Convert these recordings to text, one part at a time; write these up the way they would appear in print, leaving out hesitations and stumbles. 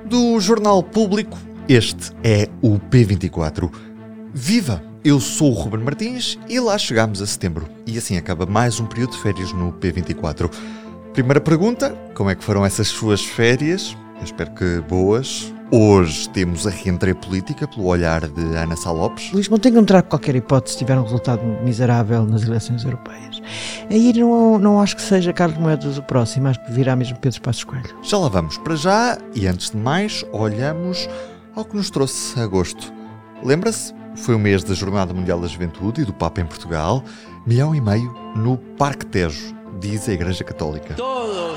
Do Jornal Público, este é o P24. Viva! Eu sou o Ruben Martins e lá chegamos a setembro. E assim acaba mais um período de férias no P24. Primeira pergunta, como é que foram essas suas férias? Eu espero que boas. Hoje temos a reentrée política pelo olhar de Ana Sá Lopes. Luís Montenegro não terá qualquer hipótese se tiver um resultado miserável nas eleições europeias. Aí não acho que seja Carlos Moedas o próximo, acho que virá mesmo Pedro Passos Coelho. Já lá vamos para já e antes de mais olhamos ao que nos trouxe agosto. Lembra-se? Foi o mês da Jornada Mundial da Juventude e do Papa em Portugal. 1,5 milhão no Parque Tejo, diz a Igreja Católica. Todos.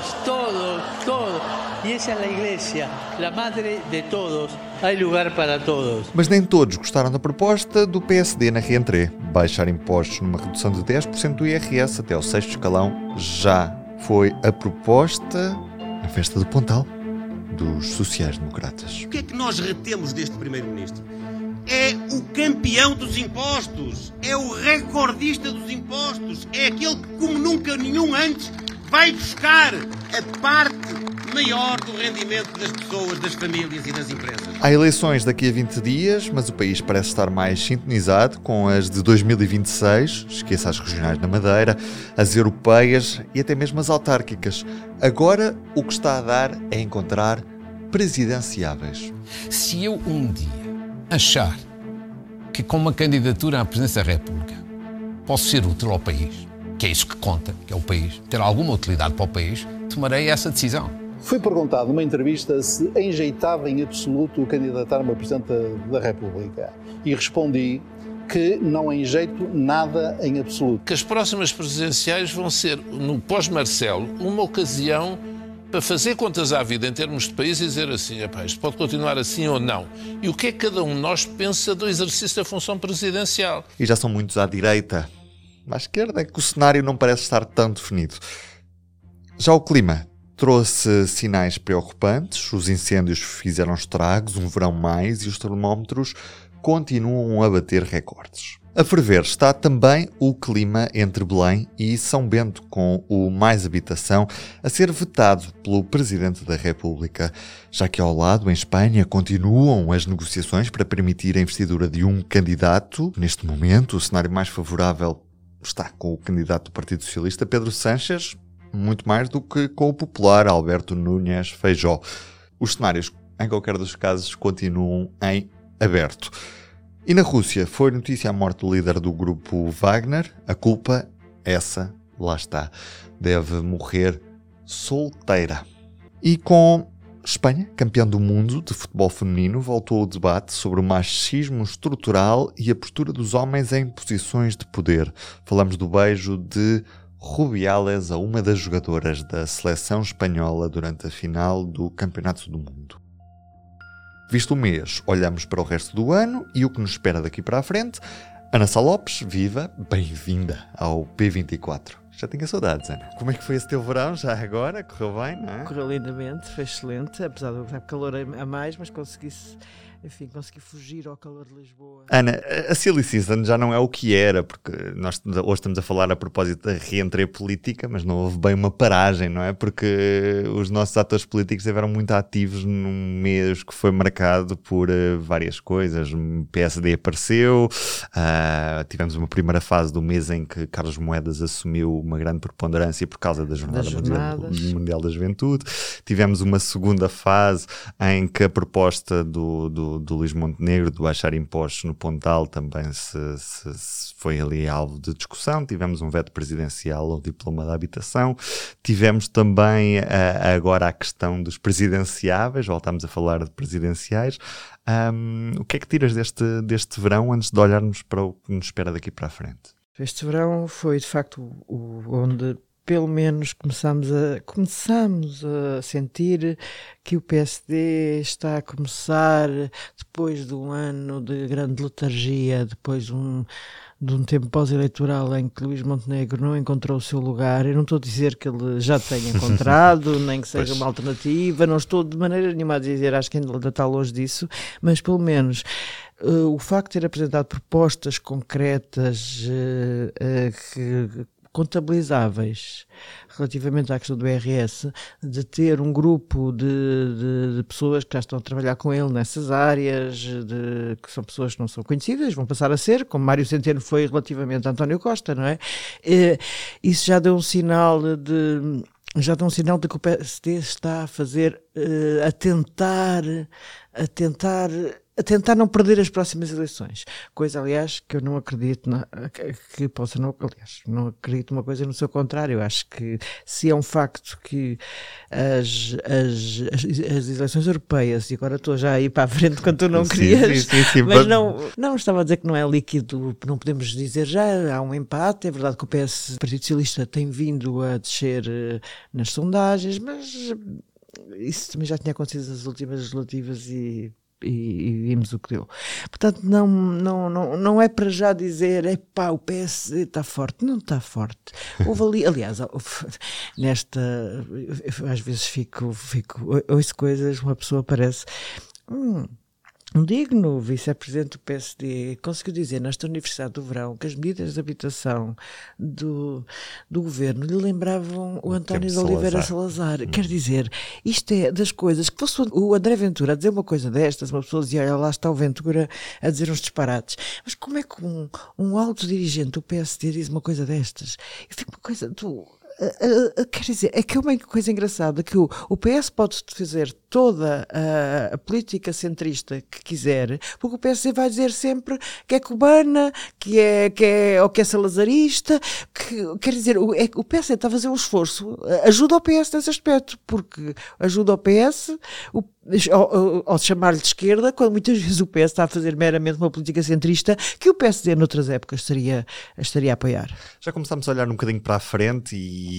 E essa é a Igreja, a madre de todos. Há lugar para todos. Mas nem todos gostaram da proposta do PSD na reentrée. Baixar impostos numa redução de 10% do IRS até ao 6º escalão já foi a proposta na festa do Pontal dos sociais-democratas. O que é que nós retemos deste Primeiro-Ministro? É o campeão dos impostos, é o recordista dos impostos, é aquele que, como nunca nenhum antes, vai buscar a parte maior do rendimento das pessoas, das famílias e das empresas. Há eleições daqui a 20 dias, mas o país parece estar mais sintonizado com as de 2026, esqueça as regionais na Madeira, as europeias e até mesmo as autárquicas. Agora, o que está a dar é encontrar presidenciáveis. Se eu um dia achar que com uma candidatura à presidência da República posso ser útil ao país, que é isso que conta, que é o país, ter alguma utilidade para o país, tomarei essa decisão. Foi perguntado numa entrevista se enjeitava em absoluto candidatar-me a Presidente da República e respondi que não enjeito nada em absoluto. Que as próximas presidenciais vão ser, no pós-Marcelo, uma ocasião para fazer contas à vida em termos de país e dizer assim, isto pode continuar assim ou não. E o que é que cada um de nós pensa do exercício da função presidencial? E já são muitos à direita. À esquerda é que o cenário não parece estar tão definido. Já o clima trouxe sinais preocupantes, os incêndios fizeram estragos, um verão mais e os termómetros continuam a bater recordes. A ferver está também o clima entre Belém e São Bento, com o Mais Habitação a ser vetado pelo Presidente da República, já que ao lado, em Espanha, continuam as negociações para permitir a investidura de um candidato. Neste momento, o cenário mais favorável está com o candidato do Partido Socialista, Pedro Sánchez, muito mais do que com o popular Alberto Núñez Feijóo. Os cenários, em qualquer dos casos, continuam em aberto. E na Rússia foi notícia a morte do líder do grupo Wagner. A culpa, essa, lá está, deve morrer solteira. E com Espanha, campeão do mundo de futebol feminino, voltou o debate sobre o machismo estrutural e a postura dos homens em posições de poder. Falamos do beijo de Rubiales a uma das jogadoras da seleção espanhola durante a final do Campeonato do Mundo. Visto o mês, olhamos para o resto do ano e o que nos espera daqui para a frente. Ana Sá Lopes, viva, bem-vinda ao P24. Já tinha saudades, Ana. Como é que foi esse teu verão já agora? Correu bem, não é? Correu lindamente, foi excelente, apesar de estar calor a mais, mas consegui fugir ao calor de Lisboa. Ana, a Silly Season já não é o que era, porque nós hoje estamos a falar a propósito da reentrée política, mas não houve bem uma paragem, não é? Porque os nossos atores políticos estiveram muito ativos num mês que foi marcado por várias coisas. O PSD apareceu, tivemos uma primeira fase do mês em que Carlos Moedas assumiu uma grande preponderância por causa da Jornada Mundial da Juventude. Tivemos uma segunda fase em que a proposta do Luís Montenegro de baixar impostos no Pontal também se foi ali alvo de discussão. Tivemos um veto presidencial ao diploma da habitação. Tivemos também agora a questão dos presidenciáveis. Voltámos a falar de presidenciais. O que é que tiras deste verão antes de olharmos para o que nos espera daqui para a frente? Este verão foi de facto onde pelo menos começamos a sentir que o PSD está a começar, depois de um ano de grande letargia, depois de um tempo pós-eleitoral em que Luís Montenegro não encontrou o seu lugar. Eu não estou a dizer que ele já tenha encontrado, nem que seja uma alternativa, não estou de maneira nenhuma a dizer, acho que ainda está longe disso, mas pelo menos o facto de ter apresentado propostas concretas contabilizáveis relativamente à questão do IRS, de ter um grupo de pessoas que já estão a trabalhar com ele nessas áreas, que são pessoas que não são conhecidas, vão passar a ser, como Mário Centeno foi relativamente a António Costa, não é? Isso já deu um sinal de que o PSD está a fazer, a tentar não perder as próximas eleições. Coisa, aliás, que eu não acredito que possa não... Aliás, não acredito numa coisa no seu contrário. Eu acho que se é um facto que as eleições europeias, e agora estou já a ir para a frente quando tu não querias, sim, mas não estava a dizer que não é líquido, não podemos dizer já, há um empate. É verdade que o Partido Socialista tem vindo a descer nas sondagens, mas isso também já tinha acontecido nas últimas legislativas e vimos o que deu. Portanto, não é para já dizer epá, o PS está forte. Não está forte. Houve ali, aliás, às vezes ouço coisas, uma pessoa parece um digno vice-presidente do PSD conseguiu dizer nesta Universidade do Verão que as medidas de habitação do governo lhe lembravam o António de Oliveira Salazar. Quer dizer, isto é das coisas que fosse o André Ventura a dizer uma coisa destas, uma pessoa dizia, olha, lá está o Ventura a dizer uns disparates. Mas como é que um alto dirigente do PSD diz uma coisa destas? Eu fico uma coisa quer dizer, é que é uma coisa engraçada que o PS pode fazer toda a política centrista que quiser, porque o PSD vai dizer sempre que é cubana, que é salazarista, quer dizer, o PSD está a fazer um esforço, ajuda o PS nesse aspecto, porque ajuda o PS ao chamar-lhe de esquerda, quando muitas vezes o PS está a fazer meramente uma política centrista que o PSD noutras épocas estaria a apoiar. Já começámos a olhar um bocadinho para a frente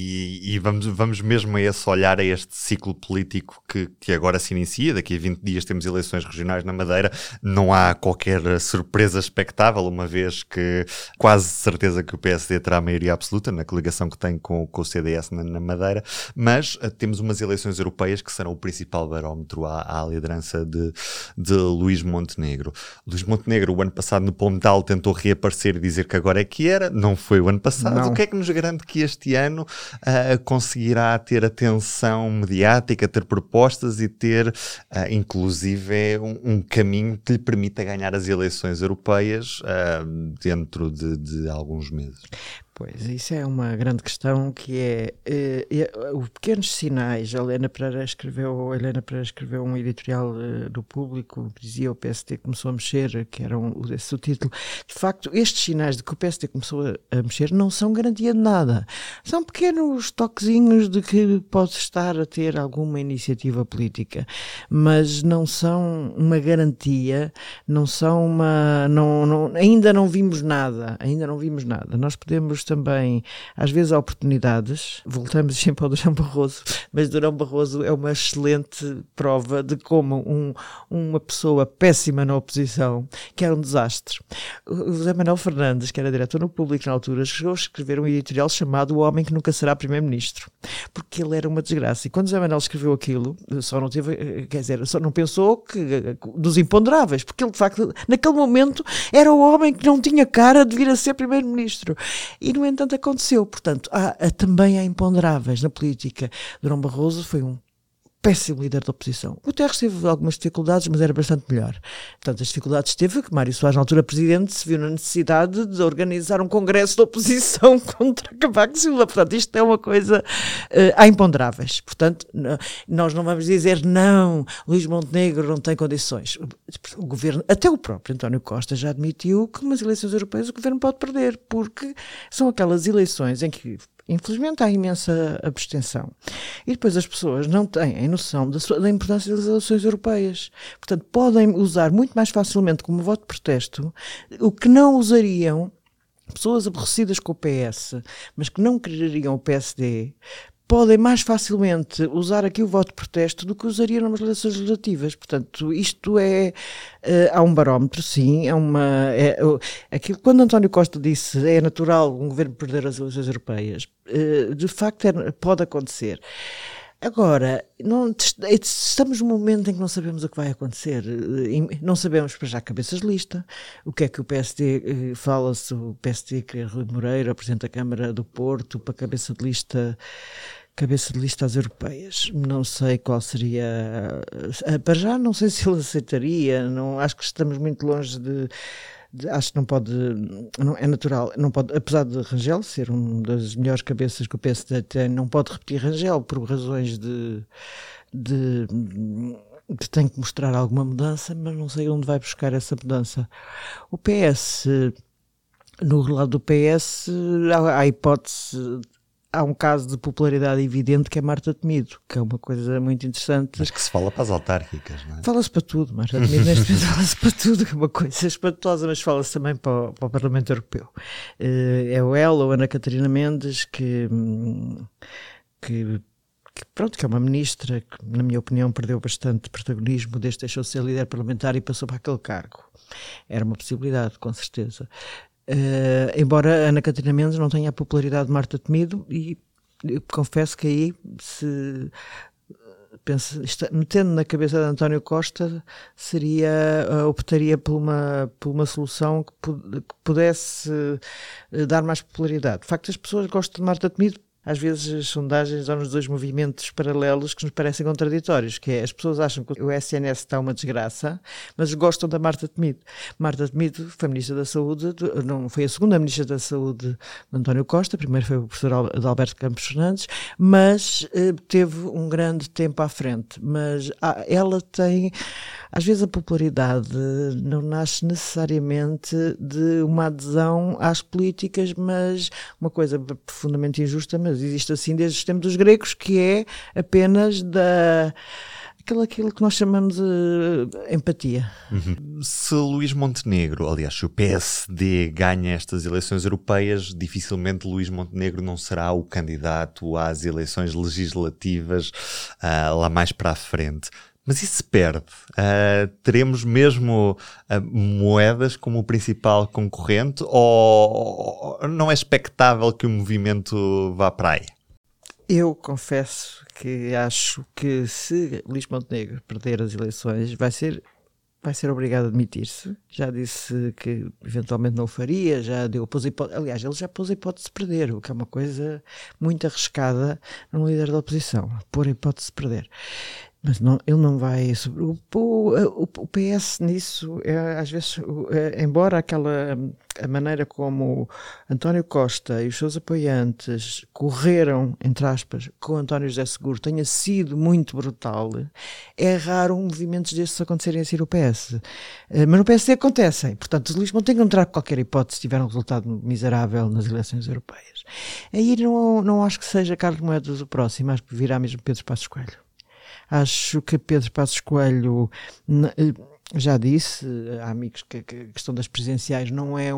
e vamos mesmo a esse olhar, a este ciclo político que agora se inicia. Daqui a 20 dias temos eleições regionais na Madeira. Não há qualquer surpresa expectável, uma vez que quase certeza que o PSD terá a maioria absoluta na coligação que tem com o CDS na Madeira, mas temos umas eleições europeias que serão o principal barómetro à liderança de Luís Montenegro. Luís Montenegro, o ano passado no Palmetal, tentou reaparecer e dizer que agora é que era, não foi o ano passado. Não. O que é que nos garante que este ano conseguirá ter atenção mediática, ter propostas e ter inclusive um caminho que lhe permita ganhar as eleições europeias dentro de alguns meses? Pois, isso é uma grande questão, que é os pequenos sinais. A Helena Pereira escreveu um editorial do Público que dizia o PSD começou a mexer, que era esse o título. De facto, estes sinais de que o PSD começou a mexer não são garantia de nada. São pequenos toquezinhos de que pode estar a ter alguma iniciativa política, mas não são uma garantia, não são ainda não vimos nada. Nós podemos também, às vezes, oportunidades. Voltamos sempre ao Durão Barroso, mas Durão Barroso é uma excelente prova de como uma pessoa péssima na oposição, que era um desastre. O José Manuel Fernandes, que era diretor no Público na altura, chegou a escrever um editorial chamado O Homem que Nunca Será Primeiro-Ministro, porque ele era uma desgraça. E quando o José Manuel escreveu aquilo, só não pensou dos imponderáveis, porque ele, de facto, naquele momento, era o homem que não tinha cara de vir a ser Primeiro-Ministro. E, no entanto, aconteceu. Portanto, também há imponderáveis na política. Durão Barroso foi um péssimo líder da oposição. O Guterres teve algumas dificuldades, mas era bastante melhor. Portanto, as dificuldades teve que Mário Soares, na altura presidente, se viu na necessidade de organizar um congresso de oposição contra Cavaco Silva. Portanto, isto é uma coisa... há imponderáveis. Portanto, nós não vamos dizer não, Luís Montenegro não tem condições. O governo, até o próprio António Costa já admitiu que umas eleições europeias o governo pode perder, porque são aquelas eleições em que infelizmente há imensa abstenção. E depois as pessoas não têm noção da importância das eleições europeias. Portanto, podem usar muito mais facilmente como voto de protesto o que não usariam pessoas aborrecidas com o PS, mas que não quereriam o PSD, podem mais facilmente usar aqui o voto de protesto do que usariam nas eleições legislativas. Portanto, isto há um barómetro, sim, aquilo, quando António Costa disse é natural um governo perder as eleições europeias, de facto pode acontecer. Agora, estamos num momento em que não sabemos o que vai acontecer, não sabemos para já cabeças de lista, o que é que o PSD fala-se, o PSD querer Rui Moreira, o Presidente da Câmara do Porto, para cabeça de lista às europeias. Não sei qual seria, para já não sei se ele aceitaria, não, acho que estamos muito longe acho que não pode, não, é natural, não pode, apesar de Rangel ser uma das melhores cabeças que o PSD tem, não pode repetir Rangel por razões que tem que mostrar alguma mudança, mas não sei onde vai buscar essa mudança. O PS, no lado do PS, há a hipótese. Há um caso de popularidade evidente que é Marta Temido, que é uma coisa muito interessante. Mas que se fala para as autárquicas, não é? Fala-se para tudo, Marta Temido neste momento fala-se para tudo, que é uma coisa espantosa, mas fala-se também para o Parlamento Europeu. É ela ou Ana Catarina Mendes que é uma ministra que, na minha opinião, perdeu bastante protagonismo desde que deixou de ser líder parlamentar e passou para aquele cargo. Era uma possibilidade, com certeza. Embora Ana Catarina Mendes não tenha a popularidade de Marta Temido, e eu confesso que aí, se metendo na cabeça de António Costa, optaria por uma solução que pudesse dar mais popularidade. De facto, as pessoas gostam de Marta Temido. Às vezes as sondagens dão-nos dois movimentos paralelos que nos parecem contraditórios, que é, as pessoas acham que o SNS está uma desgraça, mas gostam da Marta Temido. Marta Temido foi Ministra da Saúde, não foi a segunda Ministra da Saúde de António Costa, primeiro foi o professor Adalberto Campos Fernandes, mas teve um grande tempo à frente. Mas ela tem, às vezes a popularidade não nasce necessariamente de uma adesão às políticas, mas uma coisa profundamente injusta, mas existe assim desde o tempo dos gregos, que é apenas aquilo que nós chamamos de empatia. Se Luís Montenegro, aliás, se o PSD ganha estas eleições europeias, dificilmente Luís Montenegro não será o candidato às eleições legislativas lá mais para a frente. Mas e se perde? Teremos mesmo Moedas como o principal concorrente, ou não é expectável que o movimento vá para aí? Eu confesso que acho que se Luís Montenegro perder as eleições vai ser obrigado a admitir-se. Já disse que eventualmente não o faria, pôs hipótese, aliás, ele já pôs a hipótese de perder, o que é uma coisa muito arriscada num líder da oposição, pôr a hipótese de perder. Mas não, ele não vai... O PS nisso, às vezes, embora a maneira como António Costa e os seus apoiantes correram, entre aspas, com António José Seguro tenha sido muito brutal, é raro movimentos destes acontecerem a ser o PS. Mas no PSD acontecem. Portanto, os Luís Montenegro não terá qualquer hipótese se tiver um resultado miserável nas eleições europeias. Aí não acho que seja Carlos Moedas o próximo, acho que virá mesmo Pedro Passos Coelho. Acho que Pedro Passos Coelho, já disse, há amigos que a questão das presidenciais não é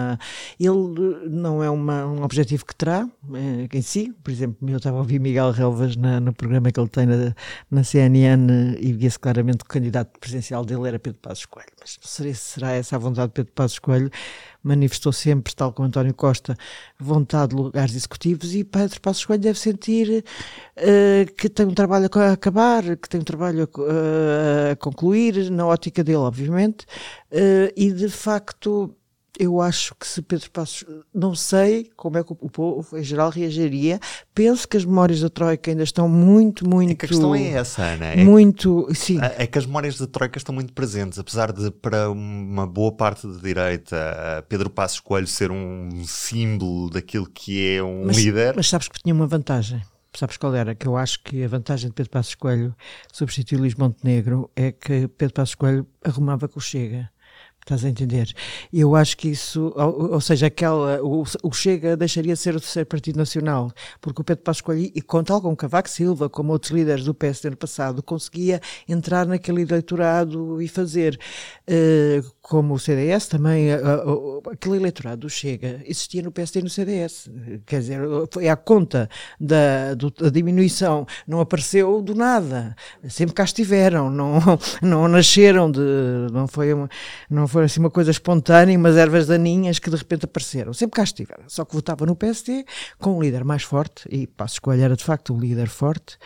um objetivo que terá em si. Por exemplo, eu estava a ouvir Miguel Relvas no programa que ele tem na CNN e via-se claramente que o candidato presidencial dele era Pedro Passos Coelho. Mas não sei se será essa a vontade de Pedro Passos Coelho. Manifestou sempre, tal como António Costa, vontade de lugares executivos, e Pedro Passos Coelho deve sentir que tem um trabalho a acabar, que tem um trabalho a concluir, na ótica dele, obviamente, e de facto eu acho que se Pedro Passos, não sei como é que o povo em geral reagiria. Penso que as memórias da Troika ainda estão muito... É que a questão é essa, Ana. Sim. É que as memórias da Troika estão muito presentes, apesar de, para uma boa parte da direita, Pedro Passos Coelho ser um símbolo daquilo que é um líder. Mas sabes que tinha uma vantagem. Sabes qual era? Que eu acho que a vantagem de Pedro Passos Coelho substituir Luís Montenegro é que Pedro Passos Coelho arrumava com o Chega. Estás a entender? Eu acho que isso, ou seja, o Chega deixaria de ser o terceiro partido nacional, porque o Pedro Passos Coelho, e tal como Cavaco Silva, como outros líderes do PSD no passado, conseguia entrar naquele eleitorado e fazer, como o CDS também, aquele eleitorado do Chega existia no PSD e no CDS. Quer dizer, foi à conta da diminuição, não apareceu do nada, sempre cá estiveram, não nasceram não foi foi assim uma coisa espontânea, umas ervas daninhas que de repente apareceram. Sempre cá estiveram. Só que votava no PSD com um líder mais forte, e Passos Coelho era de facto um líder forte,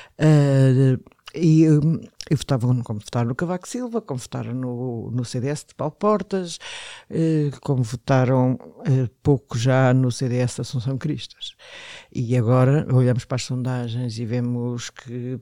e votavam como votaram no Cavaco Silva, como votaram no CDS de Paulo Portas, como votaram pouco já no CDS de Assunção Cristas. E agora olhamos para as sondagens e vemos que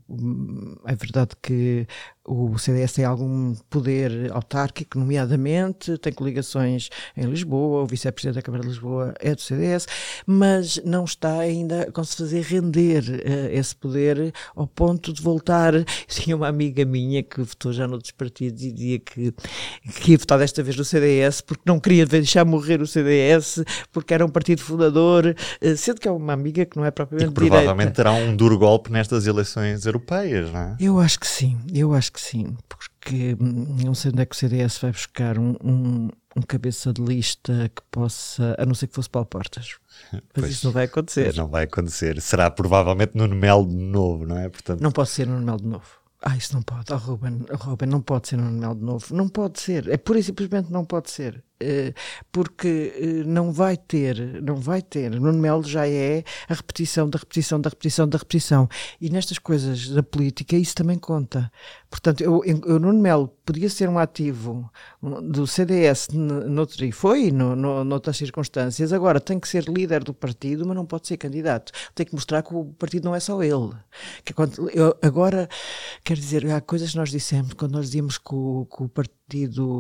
é verdade que o CDS tem algum poder autárquico, nomeadamente, tem coligações em Lisboa, o vice-presidente da Câmara de Lisboa é do CDS, mas não está ainda a conseguir fazer render esse poder ao ponto de voltar. Tinha uma amiga minha que votou já noutros partidos e dizia que ia votar desta vez no CDS porque não queria deixar morrer o CDS, porque era um partido fundador, sendo que é uma amiga que não é propriamente e que provavelmente direita. terá um duro golpe nestas eleições europeias, não é? Eu acho que sim, porque não sei onde é que o CDS vai buscar um cabeça de lista que possa, a não ser que fosse Paulo Portas. Mas Pois, isso não vai acontecer. Não vai acontecer. Será provavelmente Nuno Melo de novo, não é? Portanto, Não pode ser Nuno Melo de novo. Isso não pode. Ruben, não pode ser Nuno Melo de novo. Não pode ser. É pura e simplesmente não pode ser. Porque não vai ter. Nuno Melo já é a repetição da repetição da repetição da repetição. E nestas coisas da política isso também conta. Portanto, eu Nuno Melo podia ser um ativo do CDS e foi noutras circunstâncias. Agora tem que ser líder do partido, mas não pode ser candidato. Tem que mostrar que o partido não é só ele. Agora, quer dizer, há coisas que nós dissemos quando nós dizíamos que o partido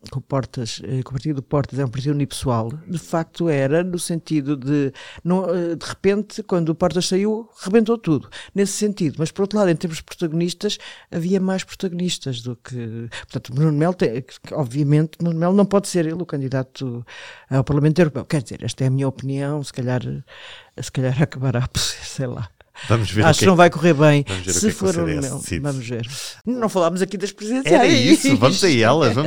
do Portas é um partido unipessoal. De facto era no sentido de repente, quando o Portas saiu, rebentou tudo. Nesse sentido. Mas por outro lado, em termos de protagonistas, havia mais protagonistas do que... Portanto, Nuno Melo obviamente, Nuno Melo não pode ser ele o candidato ao Parlamento Europeu. Quer dizer, esta é a minha opinião, se calhar acabará por ser, sei lá. vamos ver. Acho que não vai correr bem. Se for o CDS meu, decide. Vamos ver. Não falámos aqui das presidenciais. Era isso, vamos a elas.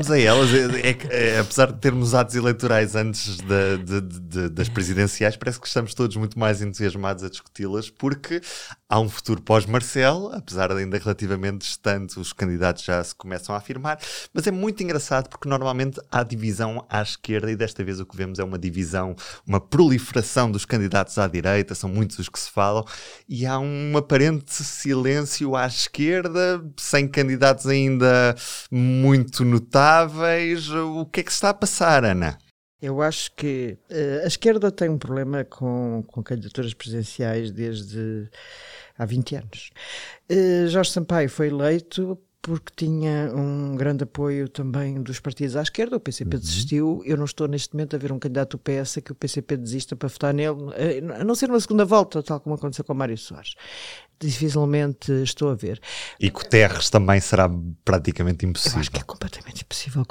Apesar de termos atos eleitorais antes das presidenciais, parece que estamos todos muito mais entusiasmados a discuti-las, porque há um futuro pós-Marcelo, apesar de ainda relativamente distante, os candidatos já se começam a afirmar, mas é muito engraçado porque normalmente há divisão à esquerda e desta vez o que vemos é uma divisão, uma proliferação dos candidatos à direita, são muitos os que se falam, e há um aparente silêncio à esquerda, sem candidatos ainda muito notáveis. O que é que se está a passar, Ana? Eu acho que a esquerda tem um problema com candidaturas presidenciais desde há 20 anos. Jorge Sampaio foi eleito porque tinha um grande apoio também dos partidos à esquerda. O PCP desistiu. Eu não estou neste momento a ver um candidato do PS que o PCP desista para votar nele, a não ser numa segunda volta, tal como aconteceu com Mário Soares. Dificilmente estou a ver. E Guterres também será praticamente impossível. Eu acho que é completamente impossível.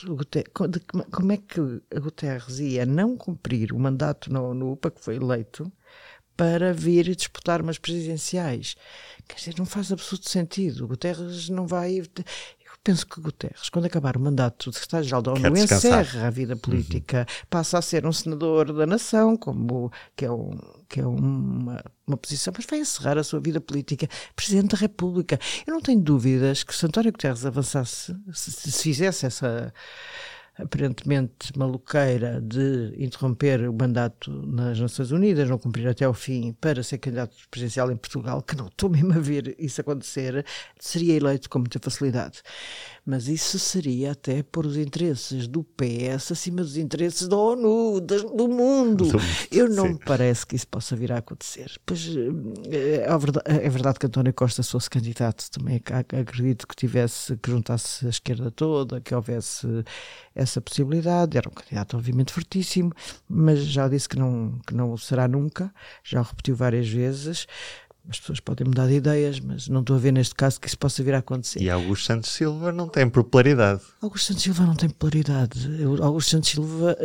Como é que a Guterres ia não cumprir o mandato no UPA que foi eleito para vir disputar umas presidenciais? Quer dizer, não faz absoluto sentido. O Guterres não vai... Eu penso que Guterres, quando acabar o mandato de secretário-geral da ONU, encerra a vida política, passa a ser um senador da nação, que é uma posição, mas vai encerrar a sua vida política. Presidente da República. Eu não tenho dúvidas que se António Guterres avançasse, se fizesse essa aparentemente maluqueira de interromper o mandato nas Nações Unidas, não cumprir até ao fim para ser candidato presidencial em Portugal, que não estou mesmo a ver isso acontecer, seria eleito com muita facilidade. Mas isso seria até pôr os interesses do PS acima dos interesses da ONU, do mundo. Eu não me parece que isso possa vir a acontecer. Pois é verdade que António Costa, se fosse candidato, também acredito que juntasse a esquerda toda, que houvesse essa possibilidade. Era um candidato obviamente fortíssimo, mas já disse que não o será nunca, já o repetiu várias vezes. As pessoas podem mudar de ideias, mas não estou a ver neste caso que isso possa vir a acontecer. E Augusto Santos Silva não tem popularidade. Augusto Santos Silva não tem popularidade. Augusto Santos Silva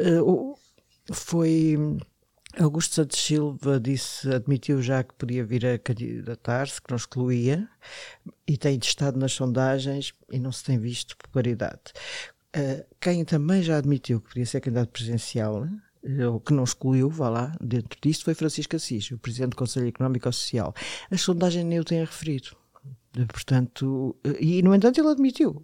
Augusto Santos Silva admitiu já que podia vir a candidatar-se, que não excluía, e tem estado nas sondagens e não se tem visto popularidade. Quem também já admitiu que podia ser candidato presidencial, ou que não excluiu, vá lá, dentro disto, foi Francisco Assis, o Presidente do Conselho Económico e Social. A sondagem nem o tem referido. Portanto, e no entanto ele admitiu.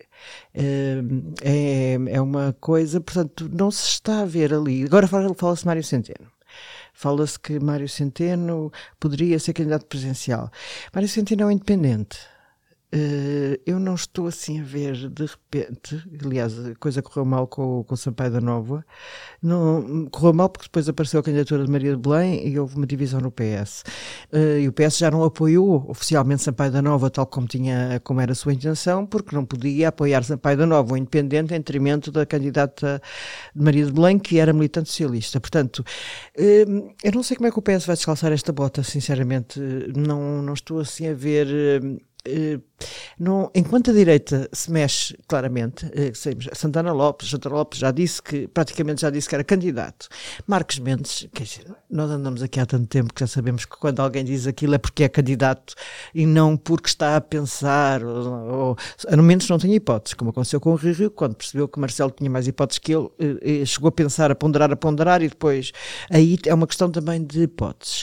É uma coisa, portanto, não se está a ver ali. Agora fala-se Mário Centeno. Fala-se que Mário Centeno poderia ser candidato presidencial. Mário Centeno é um independente. Eu não estou assim a ver de repente, aliás, a coisa correu mal com o Sampaio da Nova, não, correu mal porque depois apareceu a candidatura de Maria de Belém e houve uma divisão no PS, e o PS já não apoiou oficialmente Sampaio da Nova tal como era a sua intenção, porque não podia apoiar Sampaio da Nova, o independente, em detrimento da candidata de Maria de Belém, que era militante socialista. Portanto, eu não sei como é que o PS vai descalçar esta bota, sinceramente, não estou assim a ver. Não, enquanto a direita se mexe claramente, Santana Lopes praticamente já disse que era candidato. Marcos Mendes, quer dizer, nós andamos aqui há tanto tempo que já sabemos que quando alguém diz aquilo é porque é candidato e não porque está a pensar, ou a menos não tem hipóteses, como aconteceu com o Rio, quando percebeu que Marcelo tinha mais hipóteses que ele, chegou a pensar, a ponderar e depois aí é uma questão também de hipóteses.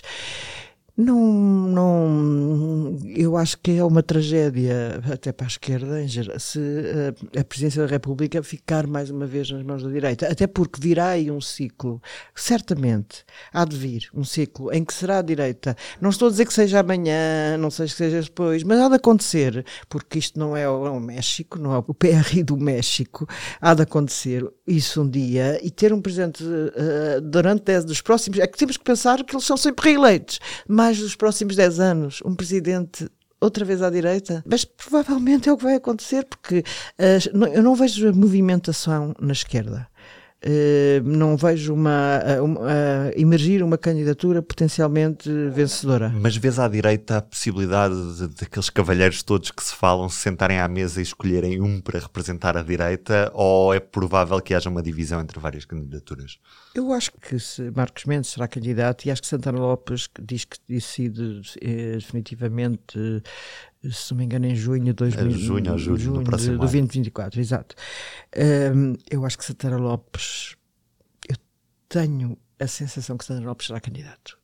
Eu acho que é uma tragédia, até para a esquerda, em geral, se a presidência da República ficar mais uma vez nas mãos da direita, até porque virá aí um ciclo, certamente há de vir um ciclo em que será a direita, não estou a dizer que seja amanhã, não sei que seja depois, mas há de acontecer, porque isto não é o México, não é o PRI do México, há de acontecer isso um dia, e ter um presidente durante 10 dos próximos, é que temos que pensar que eles são sempre reeleitos, mais dos próximos 10 anos, um presidente outra vez à direita, mas provavelmente é o que vai acontecer, porque eu não vejo movimentação na esquerda. Não vejo emergir uma candidatura potencialmente vencedora. Mas vês à direita a possibilidade daqueles cavalheiros todos que se falam se sentarem à mesa e escolherem um para representar a direita, ou é provável que haja uma divisão entre várias candidaturas? Eu acho que Marcos Mendes será candidato, e acho que Santana Lopes diz que decide definitivamente, se não me engano, em junho de julho do próximo ano. 2024, exato. Eu acho que Santana Lopes, eu tenho a sensação que Santana Lopes será candidato.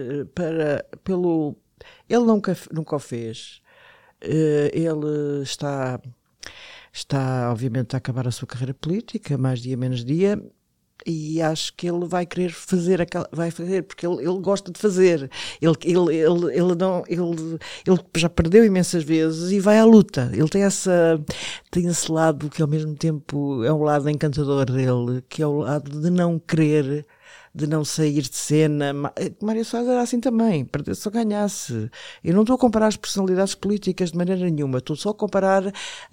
Ele nunca o fez. Ele está obviamente a acabar a sua carreira política, mais dia menos dia, e acho que ele vai querer fazer, porque ele gosta de fazer. Ele já perdeu imensas vezes e vai à luta. Ele tem esse lado que ao mesmo tempo é um lado encantador dele, que é o lado de não querer, de não sair de cena. Mário Soares era assim também, perdesse ou ganhasse. Eu não estou a comparar as personalidades políticas de maneira nenhuma, estou só a comparar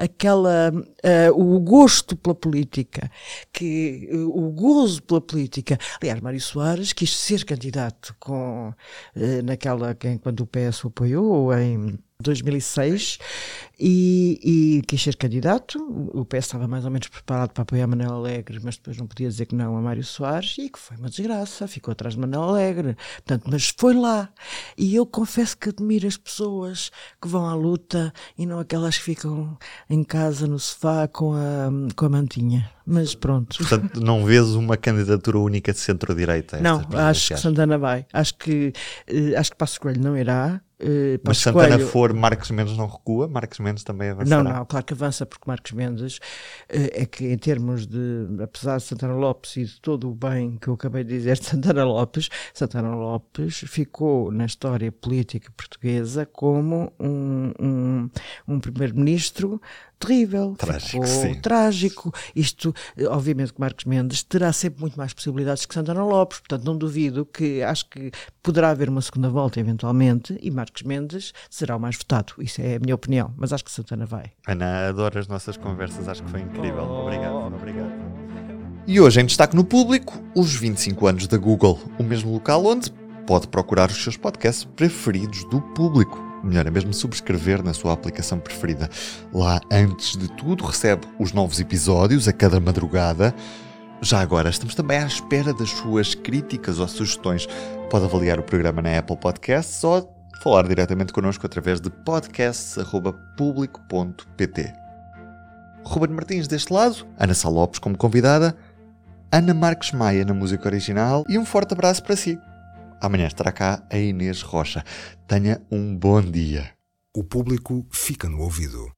o gosto pela política, o gozo pela política. Aliás, Mário Soares quis ser candidato quando o PS o apoiou, em 2006, e quis ser candidato. O PS estava mais ou menos preparado para apoiar Manuel Alegre, mas depois não podia dizer que não a Mário Soares, e que foi uma desgraça, ficou atrás de Manuel Alegre. Portanto, mas foi lá, e eu confesso que admiro as pessoas que vão à luta e não aquelas que ficam em casa no sofá com a mantinha. Mas pronto. Portanto, não vês uma candidatura única de centro-direita? Não, acho que Santana vai. Acho que Passos Coelho não irá. Mas se Santana for, Marcos Mendes não recua? Marcos Mendes também avançará? Não, claro que avança, porque Marcos Mendes é que, em termos de, apesar de Santana Lopes e de todo o bem que eu acabei de dizer de Santana Lopes ficou na história política portuguesa como um primeiro-ministro terrível, trágico. Isto, obviamente que Marcos Mendes terá sempre muito mais possibilidades que Santana Lopes, portanto não duvido acho que poderá haver uma segunda volta eventualmente, e Marcos Mendes será o mais votado. Isso é a minha opinião, mas acho que Santana vai. Ana, adoro as nossas conversas, acho que foi incrível. Obrigado. E hoje em destaque no Público, os 25 anos da Google, o mesmo local onde pode procurar os seus podcasts preferidos do Público. Melhor é mesmo subscrever na sua aplicação preferida. Lá, antes de tudo, recebe os novos episódios a cada madrugada. Já agora, estamos também à espera das suas críticas ou sugestões. Pode avaliar o programa na Apple Podcasts ou falar diretamente connosco através de podcasts@publico.pt. Ruben Martins deste lado, Ana Sá Lopes como convidada, Ana Marques Maia na música original, e um forte abraço para si. Amanhã estará cá a Inês Rocha. Tenha um bom dia. O público fica no ouvido.